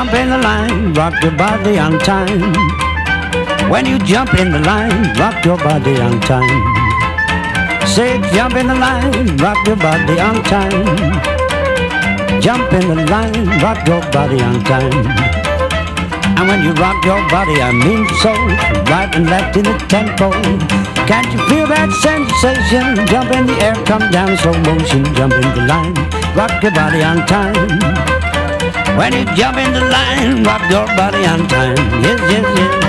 jump in the line, rock your body on time. When you jump in the line, rock your body on time. Say jump in the line, rock your body on time. Jump in the line, rock your body on time. And when you rock your body, I mean so, right and left in the tempo. Can't you feel that sensation? Jump in the air, come down in slow motion. Jump in the line, rock your body on time. When you jump in the line, rock your body on time. Yes, yes, yes.